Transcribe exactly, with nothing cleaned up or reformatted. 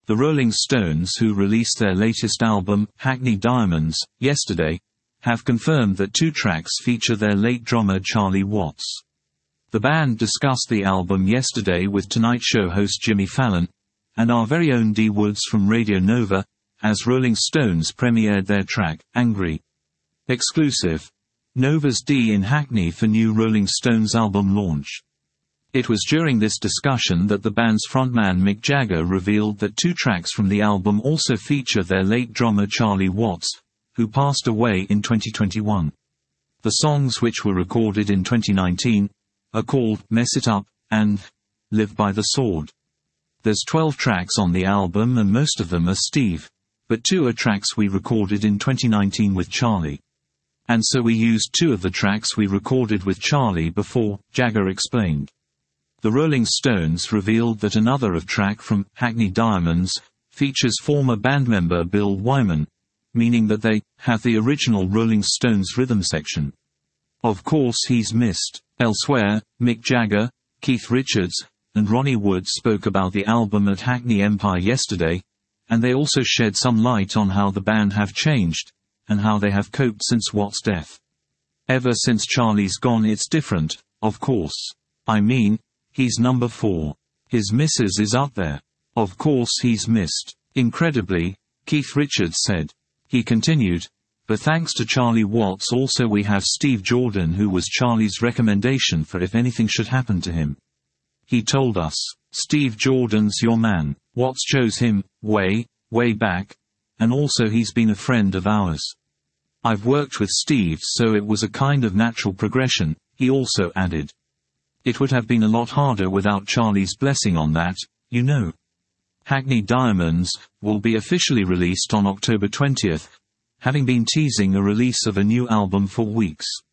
The Rolling Stones, who released their latest album, Hackney Diamonds, yesterday, have confirmed that two tracks feature their late drummer Charlie Watts. The band discussed the album yesterday with Tonight Show host Jimmy Fallon, and our very own Dee Woods from Radio Nova, as Rolling Stones premiered their track, Angry. Exclusive. Nova's Dee in Hackney for new Rolling Stones album launch. It was during this discussion that the band's frontman Mick Jagger revealed that two tracks from the album also feature their late drummer Charlie Watts, who passed away in twenty twenty-one. The songs, which were recorded in twenty nineteen, are called Mess It Up and Live by the Sword. There's twelve tracks on the album and most of them are Steve, but two are tracks we recorded in twenty nineteen with Charlie. And so we used two of the tracks we recorded with Charlie before, Jagger explained. The Rolling Stones revealed that another of track from Hackney Diamonds features former band member Bill Wyman, meaning that they have the original Rolling Stones rhythm section. Of course he's missed. Elsewhere, Mick Jagger, Keith Richards, and Ronnie Wood spoke about the album at Hackney Empire yesterday, and they also shed some light on how the band have changed, and how they have coped since Watt's death. Ever since Charlie's gone it's different, of course. I mean, he's number four. His missus is up there. Of course he's missed. Incredibly, Keith Richards said. He continued, but thanks to Charlie Watts also we have Steve Jordan, who was Charlie's recommendation for if anything should happen to him. He told us, Steve Jordan's your man. Watts chose him, way, way back, and also he's been a friend of ours. I've worked with Steve, so it was a kind of natural progression, he also added. It would have been a lot harder without Charlie's blessing on that, you know. Hackney Diamonds will be officially released on October twentieth, having been teasing a release of a new album for weeks.